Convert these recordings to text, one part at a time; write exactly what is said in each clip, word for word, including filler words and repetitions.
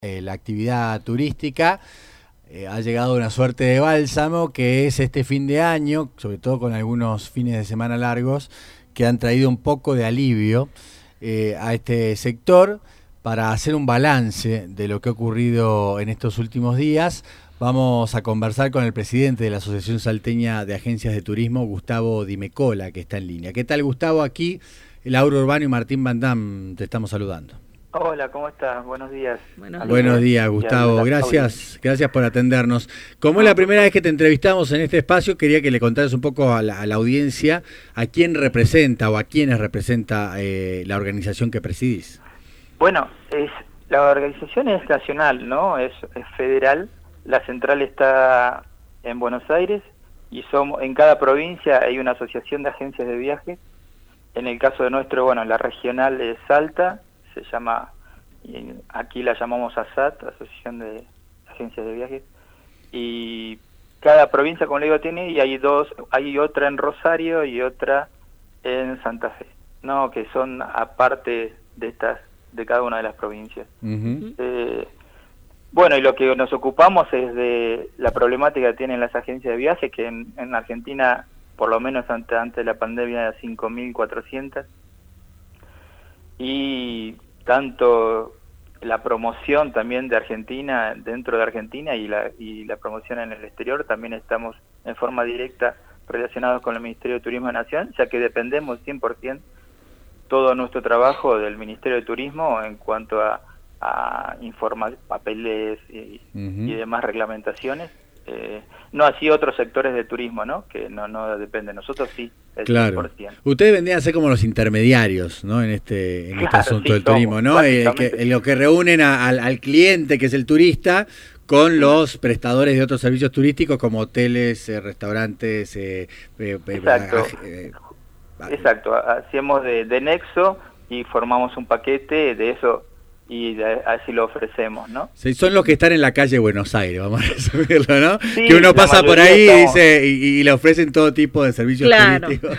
Eh, la actividad turística eh, ha llegado a una suerte de bálsamo que es este fin de año, sobre todo con algunos fines de semana largos, que han traído un poco de alivio eh, a este sector. Para hacer un balance de lo que ha ocurrido en estos últimos días, vamos a conversar con el presidente de la Asociación Salteña de Agencias de Turismo, Gustavo Di Mecola, que está en línea. ¿Qué tal, Gustavo? Aquí, Lauro Urbano y Martín Van Dam, te estamos saludando. Hola, ¿cómo estás? Buenos días. Buenos, Buenos días, Gustavo. Gracias, gracias por atendernos. Como es la primera vez que te entrevistamos en este espacio, quería que le contaras un poco a la, a la audiencia a quién representa o a quiénes representa eh, la organización que presidís. Bueno, es, la organización es nacional, ¿no? Es, es federal. La central está en Buenos Aires y somos en cada provincia hay una asociación de agencias de viajes. En el caso de nuestro, bueno, la regional es Salta. Se llama, aquí la llamamos ASAT, Asociación de Agencias de Viajes, y cada provincia, como le digo, tiene, y hay dos, hay otra en Rosario y otra en Santa Fe, no, que son aparte de estas, de cada una de las provincias. Uh-huh. eh, bueno, y lo que nos ocupamos es de la problemática que tienen las agencias de viajes, que en, en Argentina, por lo menos antes, antes de la pandemia, era cinco mil cuatrocientas, y tanto la promoción también de Argentina, dentro de Argentina, y la, y la promoción en el exterior, también estamos en forma directa relacionados con el Ministerio de Turismo de Nación, ya que dependemos cien por ciento todo nuestro trabajo del Ministerio de Turismo en cuanto a, a informar papeles y, uh-huh. y demás reglamentaciones. Eh, no así otros sectores de turismo, ¿no? Que no no dependen. Nosotros sí, el claro. cien por ciento. Ustedes vendrían a ser como los intermediarios, ¿no? En este, en claro, este asunto sí, del turismo, somos, ¿no? Eh, que, en lo que reúnen a, al, al cliente, que es el turista, con sí. los prestadores de otros servicios turísticos como hoteles, eh, restaurantes. Eh, eh, Exacto. Eh, eh, Exacto. Hacemos de, de nexo y formamos un paquete de eso. Y de, así lo ofrecemos, ¿no? Sí, son los que están en la calle Buenos Aires, vamos a resumirlo, ¿no? Sí, que uno pasa por ahí y, dice, y, y le ofrecen todo tipo de servicios claro. turísticos.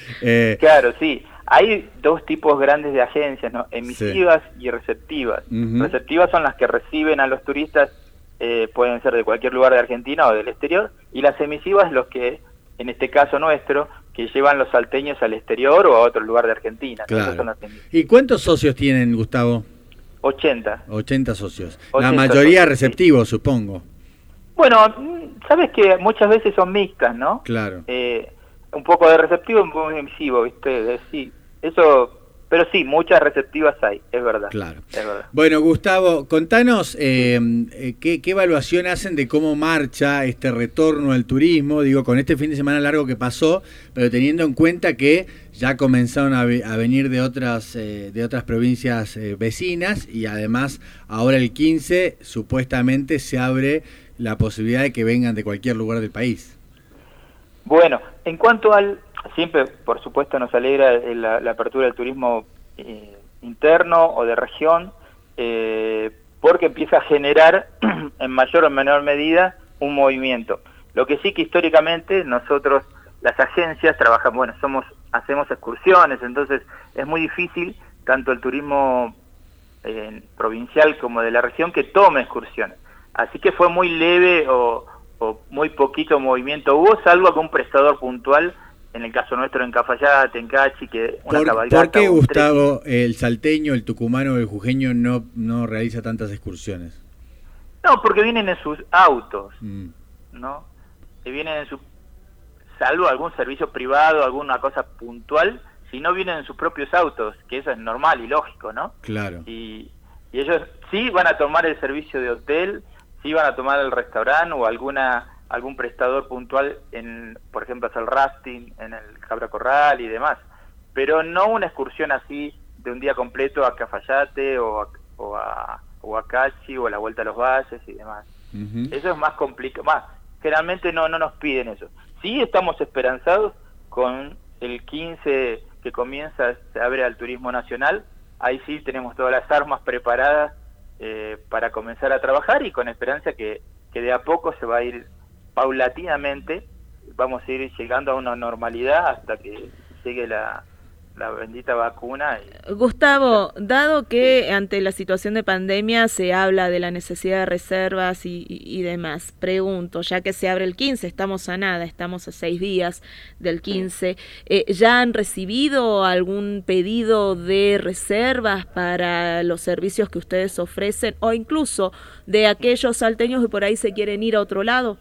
Eh, claro, sí. Hay dos tipos grandes de agencias, ¿no? Emisivas sí. y receptivas. Uh-huh. Receptivas son las que reciben a los turistas, eh, pueden ser de cualquier lugar de Argentina o del exterior, y las emisivas los que, en este caso nuestro, que llevan los salteños al exterior o a otro lugar de Argentina. Claro. Son las ¿Y cuántos socios tienen, Gustavo? ochenta. ochenta socios. ochenta la mayoría socios, receptivos, sí. supongo. Bueno, sabes que muchas veces son mixtas, ¿no? Claro. Eh, un poco de receptivo y un poco de emisivo, ¿viste? Sí, eso... Pero sí, muchas receptivas hay, es verdad. Claro. Es verdad. Bueno, Gustavo, contanos eh, ¿qué, qué evaluación hacen de cómo marcha este retorno al turismo, digo, con este fin de semana largo que pasó, pero teniendo en cuenta que ya comenzaron a, a venir de otras eh, de otras provincias eh, vecinas y además ahora el quince supuestamente se abre la posibilidad de que vengan de cualquier lugar del país. Bueno, en cuanto al... Siempre, por supuesto, nos alegra la, la apertura del turismo eh, interno o de región, eh, porque empieza a generar en mayor o menor medida un movimiento. Lo que sí que históricamente nosotros, las agencias, trabajamos, bueno, somos hacemos excursiones, entonces es muy difícil, tanto el turismo eh, provincial como de la región, que tome excursiones. Así que fue muy leve o, o muy poquito movimiento hubo, salvo algún prestador puntual. En el caso nuestro en Cafayate, en Cachi, que una ¿Por, cabalgata... ¿Por qué, Gustavo, el salteño, el tucumano, el jujeño no, no realiza tantas excursiones? No, porque vienen en sus autos, mm. ¿no? Que vienen en su... Salvo algún servicio privado, alguna cosa puntual, si no vienen en sus propios autos, que eso es normal y lógico, ¿no? Claro. Y, y ellos sí van a tomar el servicio de hotel, sí van a tomar el restaurante o alguna... algún prestador puntual, en por ejemplo, hacer rafting en el Cabra Corral y demás, pero no una excursión así de un día completo a Cafayate o a, o a, o a Cachi o a la Vuelta a los Valles y demás. Uh-huh. Eso es más complicado, más, generalmente no, no nos piden eso. Sí estamos esperanzados con el quince que comienza, se abre al turismo nacional, ahí sí tenemos todas las armas preparadas eh, para comenzar a trabajar y con esperanza que, que de a poco se va a ir paulatinamente, vamos a ir llegando a una normalidad hasta que llegue la, la bendita vacuna. Y... Gustavo, dado que ante la situación de pandemia se habla de la necesidad de reservas y, y, y demás, pregunto, ya que se abre el quince, estamos a nada, estamos a seis días del quince, eh, ¿ya han recibido algún pedido de reservas para los servicios que ustedes ofrecen o incluso de aquellos salteños que por ahí se quieren ir a otro lado?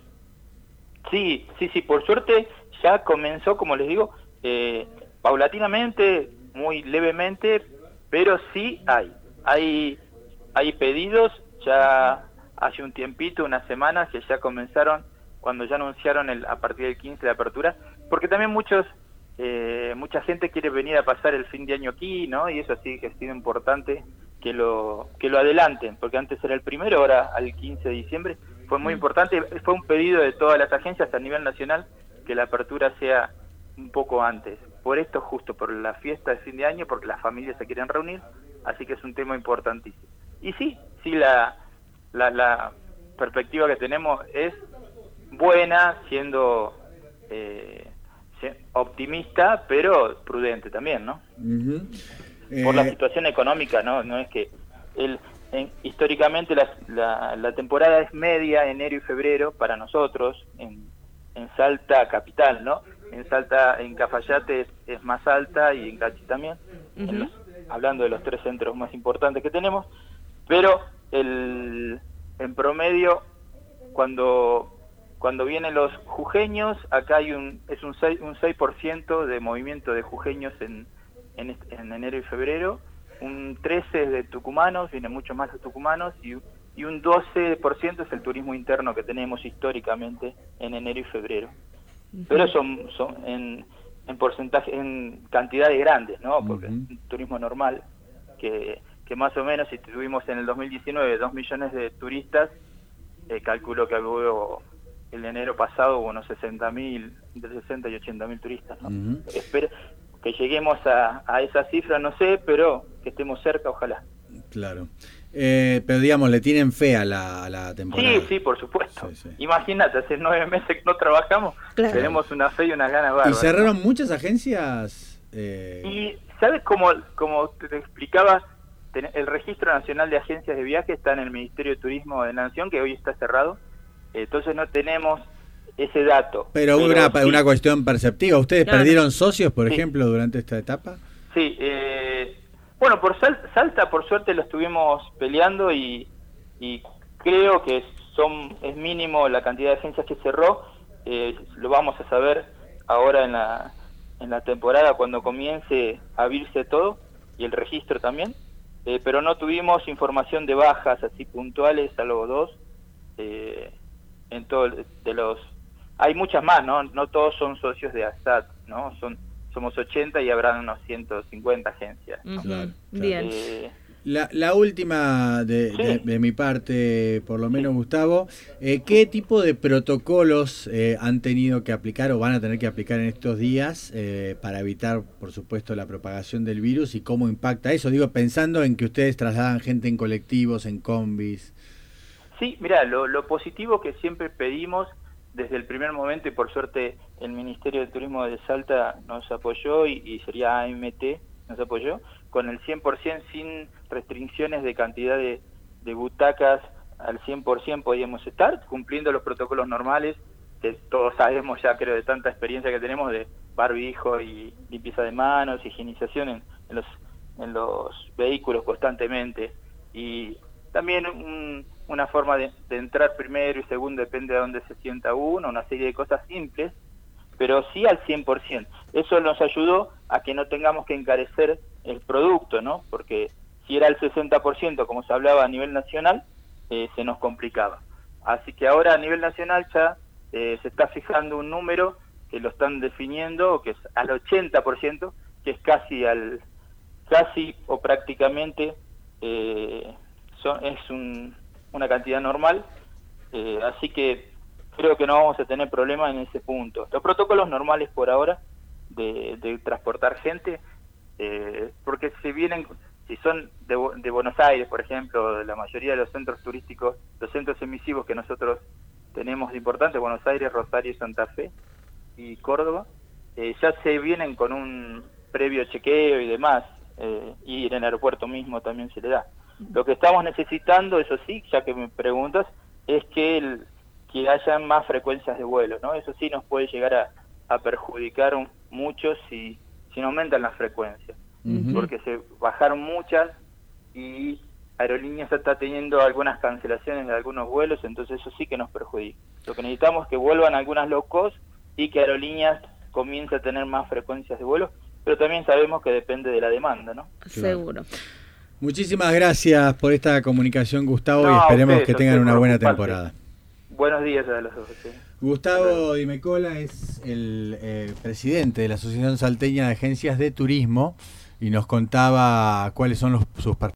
Sí, sí, sí, por suerte ya comenzó, como les digo, eh, paulatinamente, muy levemente, pero sí hay, hay, hay pedidos, ya hace un tiempito, unas semanas, que ya comenzaron, cuando ya anunciaron el, a partir del quince de apertura, porque también muchos, eh, mucha gente quiere venir a pasar el fin de año aquí, ¿no? Y eso sí que ha sido importante que lo, que lo adelanten, porque antes era el primero, ahora al quince de diciembre, fue muy importante, fue un pedido de todas las agencias a nivel nacional que la apertura sea un poco antes. Por esto, justo por la fiesta de fin de año, porque las familias se quieren reunir, así que es un tema importantísimo. Y sí, sí, la, la, la perspectiva que tenemos es buena, siendo eh, optimista, pero prudente también, ¿no? Uh-huh. eh... Por la situación económica, ¿no? No es que el, en, históricamente la, la, la temporada es media, enero y febrero, para nosotros, en, en Salta capital, ¿no? En Salta, en Cafayate es, es más alta y en Cachi también, uh-huh. en los, hablando de los tres centros más importantes que tenemos, pero el, en promedio, cuando cuando vienen los jujeños, acá hay un es un seis, un seis por ciento de movimiento de jujeños en, en, en enero y febrero, un trece por ciento de tucumanos, vienen muchos más los tucumanos, y, y un doce por ciento es el turismo interno que tenemos históricamente en enero y febrero. Pero son, son en, en porcentaje, en cantidades grandes, ¿no? Porque uh-huh. es un turismo normal, que, que más o menos si tuvimos en el dos mil diecinueve dos millones de turistas, eh, calculo que hubo el enero pasado hubo unos sesenta mil, entre sesenta y ochenta mil turistas, ¿no? Uh-huh. Espero que lleguemos a, a esa cifra, no sé, pero que estemos cerca, ojalá. Claro. Eh, pero digamos, ¿le tienen fe a la, a la temporada? Sí, sí, por supuesto. Sí, sí. Imagínate, hace nueve meses que no trabajamos, claro. Tenemos una fe y unas ganas bárbaras. ¿Y cerraron muchas agencias? Eh... Y, ¿sabes cómo, como te explicaba? El Registro Nacional de Agencias de Viaje está en el Ministerio de Turismo de la Nación, que hoy está cerrado. Entonces no tenemos ese dato. Pero, pero una, sí. una cuestión perceptiva. ¿Ustedes claro. perdieron socios, por sí. ejemplo, durante esta etapa? Sí, eh... Bueno, por Sal, Salta, por suerte, lo estuvimos peleando y, y creo que son es mínimo la cantidad de agencias que cerró. Eh, lo vamos a saber ahora en la, en la temporada cuando comience a abrirse todo y el registro también. Eh, pero no tuvimos información de bajas así puntuales, salvo dos. Eh, en todo de los hay muchas más, ¿no? No todos son socios de A S A T, ¿no? Son Somos ochenta y habrá unos ciento cincuenta agencias, ¿no? Claro, bien. Eh, la, la última de, sí. de, de mi parte, por lo menos, sí. Gustavo, eh, ¿qué tipo de protocolos eh, han tenido que aplicar o van a tener que aplicar en estos días eh, para evitar, por supuesto, la propagación del virus y cómo impacta eso? Digo, pensando en que ustedes trasladan gente en colectivos, en combis. Sí, mira, lo, lo positivo que siempre pedimos desde el primer momento, y por suerte el Ministerio de Turismo de Salta nos apoyó y, y sería A M T nos apoyó, con el cien por ciento sin restricciones de cantidad de, de butacas, al cien por ciento podíamos estar, cumpliendo los protocolos normales, que todos sabemos ya, creo, de tanta experiencia que tenemos de barbijo y limpieza de manos, higienización en, en, los, en los vehículos constantemente, y también un... una forma de, de entrar primero y segundo, depende de dónde se sienta uno, una serie de cosas simples, pero sí al cien por ciento. Eso nos ayudó a que no tengamos que encarecer el producto, ¿no? Porque si era el sesenta por ciento, como se hablaba a nivel nacional, eh, se nos complicaba. Así que ahora a nivel nacional ya eh, se está fijando un número que lo están definiendo, que es al ochenta por ciento, que es casi al casi o prácticamente eh, son, es un una cantidad normal, eh, así que creo que no vamos a tener problemas en ese punto. Los protocolos normales por ahora de, de transportar gente, eh, porque si vienen, si son de, de Buenos Aires, por ejemplo, la mayoría de los centros turísticos, los centros emisivos que nosotros tenemos importantes, Buenos Aires, Rosario, Santa Fe y Córdoba, eh, ya se vienen con un previo chequeo y demás, eh, y en el aeropuerto mismo también se le da. Lo que estamos necesitando, eso sí, ya que me preguntas, es que, el, que haya más frecuencias de vuelo, ¿no? Eso sí nos puede llegar a, a perjudicar un, mucho si, si no aumentan las frecuencias, uh-huh. porque se bajaron muchas y Aerolíneas está teniendo algunas cancelaciones de algunos vuelos, entonces eso sí que nos perjudica. Lo que necesitamos es que vuelvan algunas low cost y que Aerolíneas comience a tener más frecuencias de vuelo, pero también sabemos que depende de la demanda, ¿no? Seguro. Muchísimas gracias por esta comunicación, Gustavo, no, y esperemos ustedes, que tengan una buena temporada. Buenos días a los dos. Sí. Gustavo Di Mecola es el eh, presidente de la Asociación Salteña de Agencias de Turismo y nos contaba cuáles son los, sus